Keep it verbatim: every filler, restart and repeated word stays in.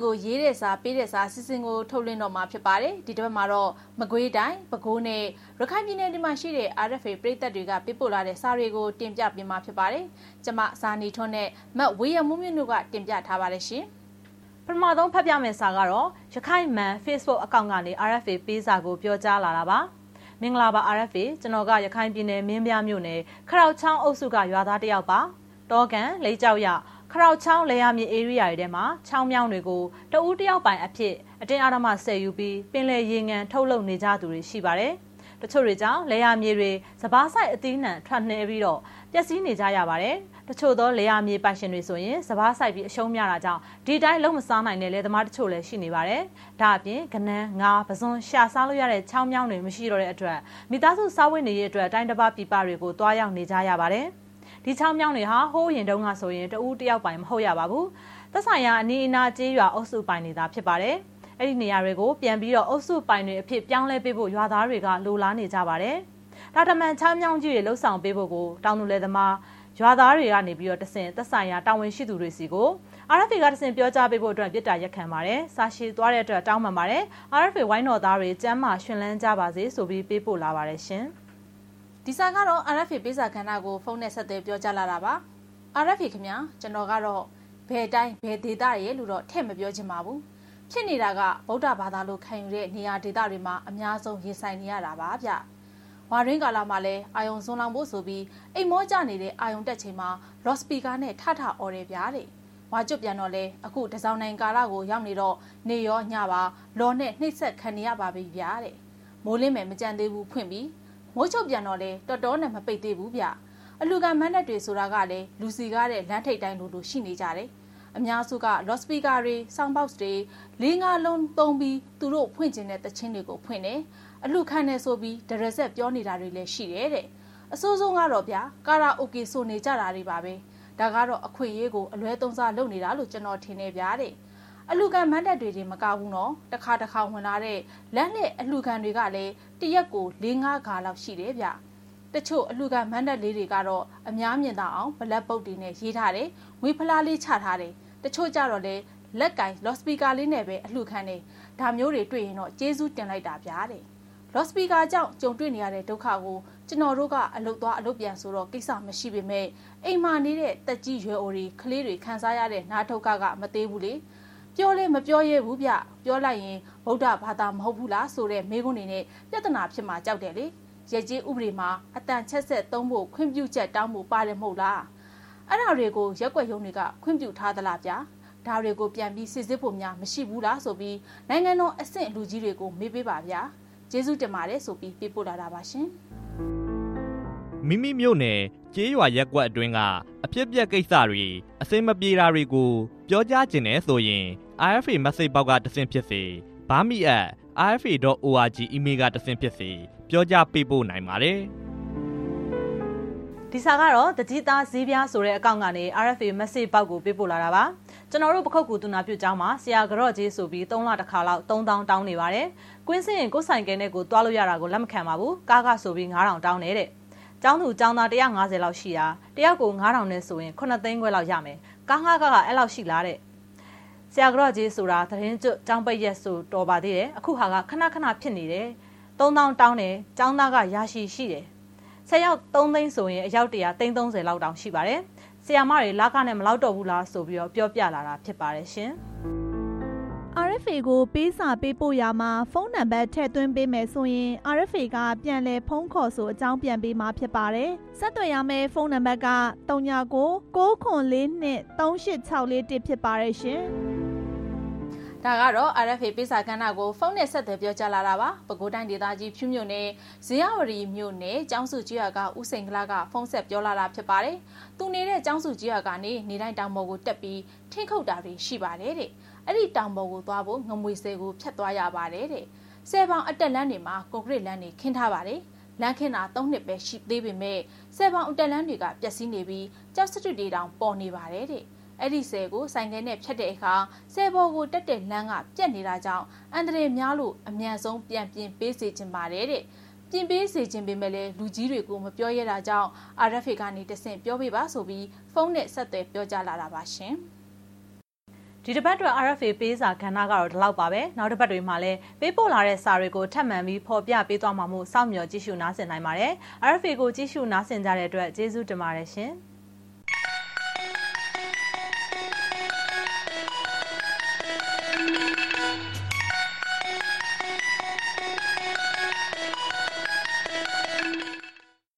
တွေကိုရေးတဲ့စာပေးတဲ့စာစစ်စင်ကိုထုတ်လွှင့်တော့မှာဖြစ်ပါတယ်ဒီတစ်ပတ်မှာတော့မကွေးတိုင်းပဲခူးနဲ့ရခိုင်ပြည်နယ်ဒီမှာရှိတဲ့ R F A ပြည်သက်တွေကပေးပို့လာတဲ့စာတွေကိုတင်ပြပေးမှာဖြစ်ပါတယ်ကျမစာနီထွန်းနဲ့မတ်ဝေရမှုမြင့်တို့ကတင်ပြထားပါတယ်ရှင်ပထမဆုံးဖတ်ပြမယ့်စာကတော့ရခိုင်မှန် Facebook အကောင့်ကနေ R F A ပေးစာကိုပြောကြားလာတာပါမင်္ဂလာပါ R F A ကျွန်တော်ကရခိုင်ပြည်နယ်မင်းပြားမြို့နယ်ခရောက်ချောင်းအုပ်စုကရွာသားတစ်ယောက်ပါတောကန်လေးကြောက်ရခရောက်ချောင်းလေယာမြေ area တွေထဲမှာချောင်းမြောင်းတွေကိုတဦးတစ်ယောက်ပိုင်အဖြစ်အတင်းအဓမ္မဆယ်ယူပြီးပင်လယ်ရေငန်ထုတ်လုပ်နေကြသူတွေရှိပါတယ်တချို့တွေကြောင့်လေယာမြေတွေစပားဆိုင်အသီးနှံထွက်နှဲပြီးတော့ပျက်စီးနေကြရပါတယ်တချို့သောလေယာမြေပိုင်ရှင်တွေဆိုရင်စပားဆိုင်ပြီးအရှုံးများတာကြောင့်ဒီတိုင်းလုံးမစားနိုင်တဲ့လေသမားတချို့လည်းရှိနေပါတယ်ဒါအပြင်ကနန်းငါးပစွန်ရှာစားလို့ရတဲ့ချောင်းမြောင်းတွေမရှိတော့တဲ့အတွက်မိသားစုစားဝတ်နေရေးအတွက်တိုင်းတစ်ပါးပြပတွေကိုတွားရောက်နေကြရပါတယ်ဒီချောင်းမြောင်းတွေဟာဟိုးရင်တုန်းကဆိုရင်တဦးတယောက်ပိုင်မဟုတ်ရပါဘူးသက်ဆိုင်ရာအနီးအနားကျေးရွာအုပ်စုပိုင်နေတာဖြစ်ပါတယ်အဲ့ဒီနေရာတွေကိုပြန်ပြီးတော့အုပ်စုပိုင်တွေအဖြစ်ပြောင်းလဲပေးဖို့ရွာသားတွေကလိုလားနေကြပါတယ်ဒါတမန်ချောင်းမြောင်းကြီးတွေလှုပ်ဆောင်ပေးဖို့ကိုတောင်သူလယ်သမားရွာသားတွေကနေပြီးတော့တဆင်သက်ဆိုင်ရာတာဝန်ရှိသူတွေစီကို R F A ကတဆင်ပြောကြားပေးဖို့အတွက်ပြစ်တာရက်ခံပါတယ်စာရှိသွားတဲ့အတွက်တောင်းပန်ပါတယ် R F A ဝိုင်းတော်သားတွေကျမ်းမာရှင်လန်းကြပါစေဆိုပြီးပေးပို့လာပါတယ်ရှင်ဒီစာကတော့ R F A ပေးစာခဏကိုဖုန်းနဲ့ဆက်သွယ်ပြောကြားလာတာပါ R F A ခင်ဗျာကျွန်တော်ကတော့ဘယ်တိုင်းဘယ်ဒေသရဲ့လို့တော့ထည့်မပြောချင်ပါဘူးဖြစ်နေတာကဗုဒ္ဓဘာသာလိုခံယူတဲ့နေရာဒေသတွေမှာအများဆုံးရင်ဆိုင်နေရတာပါဗျဝါရင်းကာလာမှာလည်းအာယုံစွန်လောင်ဖို့ဆိုပြီးအိမ်မောကြနေတဲ့အာယုံတက်ချိန်မှာလော့စပီကာနဲ့ထထအော်တယ်ဗျာတဲ့ဝါကျွတ်ပြန်တော့လဲအခုတစောင်းနိုင်ကာလာကိုရောက်နေတော့နေရောညပါလော်နဲ့နှိမ့်ဆက်ခံနေရပါပြီဗျာတဲ့မိုးလင်းမယ်မကြံသေးဘူးဖွင့်ပြီးမိုးချုပ်ပြန်တော့လဲတော်တော်နဲ့မပိတ်သေးဘူးဗျအလူကမန်းနဲ့တွေဆိုတာကလည်းလူစီကားတဲ့လမ်းထိပ်တိုင်းလိုလိုရှိနေကြတယ်အများစုကလော့စပီကာတွေဆောင်းဘောက်စ်တွေလေးငါလုံးသုံးပြီးသူတို့ဖွင့်ကျင်တဲ့တခြင်းတွေကိုဖွင့်တယ်အလူခံနေဆိုပြီးဒရဆက်ပြောနေတာတွေလည်းရှိတယ်တဲ့အဆိုးဆုံးကတော့ဗျာကာရာအိုကေဆိုနေကြတာတွေပါပဲဒါကတော့အခွင့်အရေးကိုအလွဲသုံးစားလုပ်နေတာလို့ကျွန်တော်ထင်နေဗျာတဲ့အလူခံမန်းတက်တွေတွေမကဘူးနော်တစ်ခါတစ်ခါဝင်လာတဲ့လက်နဲ့အလူခံတွေကလည်းတရက်ကို၄-၅ခါလောက်ရှိတယ်ဗျတချို့အလူခံမန်းတက်လေးတွေကတော့အများမြင်သာအောင်ဘလက်ပုတ်တွေနဲ့ရေးထားတယ်ငွေဖလားလေးချထားတယ်တချို့ကြတော့လေလက်ကင်လော့စပီကာလေးနဲ့ပဲအလှခံနေဒါမျိုးတွေတွေ့ရင်တော့ကျေးဇူးတင်လိုက်တာဗျာတဲ့လော့စပီကာကြောင့်ကြုံတွေ့နေရတဲ့ဒုက္ခကိုကျွန်တော်တို့ကအလုတ်သွားအလုတ်ပြန်ဆိုတော့ကိစ္စမရှိပေမဲ့အိမ်မာနေတဲ့တက်ကြီးရွယ်အိုတွေကလေးတွေခံစားရတဲ့နားဒုက္ခကမသေးဘူးလေပြောလဲမပြောရဲဘူးဗျပြောလိုက်ရင်ဗုဒ္ဓဘာသာမဟုတ်ဘူးလားဆိုတဲ့မေးခွန်းတွေနဲ့ပြဿနာဖြစ်မှာကြောက်တယ်လေရဲကြီးဥပဒေမှာအတန်ချက်ဆက်သုံးဖို့ခွင့်ပြုချက်တောင်းဖို့ပါတယ်မဟုတ်လားအဲ့ဒါတွေကိုရက်ွက်ရုံတွေကခွင့်ပြုထားသလားဗျာဒါတွေကိုပြန်ပြီးစစ်စစ်ဖို့များမရှိဘူးလားဆိုပြီးနိုင်ငံတော်အဆင့်လူကြီးတွေကိုမေးပေးပါဗျာကျေးဇူးတင်ပါတယ်ဆိုပြီးပေးပို့လာတာပါရှင်မိမိမြို့နယ်ကျေးရွာရက်ကွက်အတွင်းကအဖြစ်အပျက်ကိစ္စတွေအစင်မပြေတာတွေကိုပြောကြားခြင်းနဲ့ဆိုရင် R F A message ပေါက်ကတဆင့်ဖြစ်စေဘာမီ at r f a dot org email ကတဆင့်ဖြစ်စေပြောကြားပေးပို့နိုင်ပါတယ်ဒီစာကတော့တတိသားဈေးပြားဆိုတဲ့အကောင့်ကနေ R F A message ပေါက်ကိုပေးပို့လာတာပါကျွန်တော်တို့ပခုတ်ကူတူနာပြုတ်ကျောင်းမှာဆရာကြော့ကြီးဆိုပြီးသုံးလတစ်ခါလောက်သုံးသောင်းတောင်းနေပါတယ်ကွင်းစင်းရင်ကိုယ်ဆိုင်ကဲနဲ့ကိုတွားလို့ရတာကိုလက်မခံပါဘူးကားကဆိုပြီးငါးထောင်တောင်းနေတဲ့ကျောင်းသူကျောင်းသားone hundred fiftyလောက်ရှိတာတယောက်ကိုငါးထောင်နဲ့ဆိုရင်ခုနှစ်သိန်းခွဲလောက်ရမယ်ကားငါးကားကအဲ့လောက်ရှိလားတဲ့ဆရာကြော့ကြီးဆိုတာသတင်းကျွတ်ကျောင်းပိတ်ရက်ဆိုတော်ပါသေးတယ်အခုဟာကခဏခဏဖြစ်နေတယ်သုံးသောင်းတောင်းတယ်ကျောင်းသားကရာရှိရှိတယ်ဆယ်ယောက်သုံးသိန်းဆိုရင်အယောက်တရာသိန်း30လောက်တောင်ရှိပါတယ်ဆရာမတွေလာကနဲ့မလောက်တော့ဘူးလားဆိုပြီးတော့ပြောပြလာတာဖြစ်ပါတယ်ရှင် R F A ကိုပေးစာပေးပို့ရမှာဖုန်းနံပါတ်ထည့်သွင်းပေးမယ်ဆိုရင် R F A ကပြန်လည်ဖုန်းခေါ်ဆိုအကြောင်းပြန်ပေးမှာဖြစ်ပါတယ်ဆက်သွယ်ရမယ့်ဖုန်းနံပါတ်ကthree nine nine nine four four two three eight six four oneဖြစ်ပါတယ်ရှင်ဒါကတော့ R F A ပေးစာကဏ္ဍကိုဖုန်းနဲ့ဆက်သွယ်ပြောကြားလာတာပါပဲခူးတိုင်းဒေသကြီးဖြူမြို့နယ်ဇေယျဝတီမြို့နယ်ကျောင်းစုကြီးရွာကဦးစိန်ကလာကဖုန်းဆက်ပြောလာတာဖြစ်ပါတယ်သူနေတဲ့ကျောင်းစုကြီးရွာကနေနေတိုင်းတောင်ပေါ်ကိုတက်ပြီးထင်းခုတ်တာတွေရှိပါတယ်တဲ့အဲ့ဒီတောင်ပေါ်ကိုသွားဖို့ငမွေဆယ်ကိုဖြတ်သွားရပါတယ်တဲ့ဆယ်ပေါင်အတက်လန်းတွေမှာကွန်ကရစ်လမ်းတွေခင်းထားပါတယ်လမ်းခင်းတာသုံးနှစ်ပဲရှိသေးပေမဲ့ဆယ်ပေါင်အတက်လန်းတွေကပျက်စီးနေပြီးကျောက်စတုတွေတောင်ပေါ်နေပါတယ်တဲ့အဲ့ဒီဆယ်ကိုဆိုင်ကယ်နဲ့ဖြတ်တဲ့အခါဆယ်ဘော်ကိုတက်တဲ့လမ်းကပြက်နေတာကြောင့်အန်ဒရေများလို့အမြန်ဆုံးပြန်ပြင်ပေးစေချင်ပါတယ်တဲ့ပြင်ပေးစေချင်ပေမဲ့လည်းလူကြီးတွေကိုမပြောရတာကြောင့် R F A ကနေတဆင့်ပြောပေးပါဆိုပြီးဖုန်းနဲ့ဆက်သွယ်ပြောကြားလာတာပါရှင်ဒဒီတစ်ပတ်အတွက် R F A ပေးစာကဏ္ဍကတော့ဒီလောက်ပါပဲနောက်တစ်ပတ်တွေမှာလည်းပေးပို့လာတဲ့စာတွေကိုထပ်မံပြီးဖော်ပြပေးသွားမှာမို့စောင့်မျှော်ကြည့်ရှုနားဆင်နိုင်ပါတယ် R F A ကိုကြည့်ရှုနားဆင်ကြတဲ့အတွက်ကျေးဇူးတင်ပါတယ်ရှင်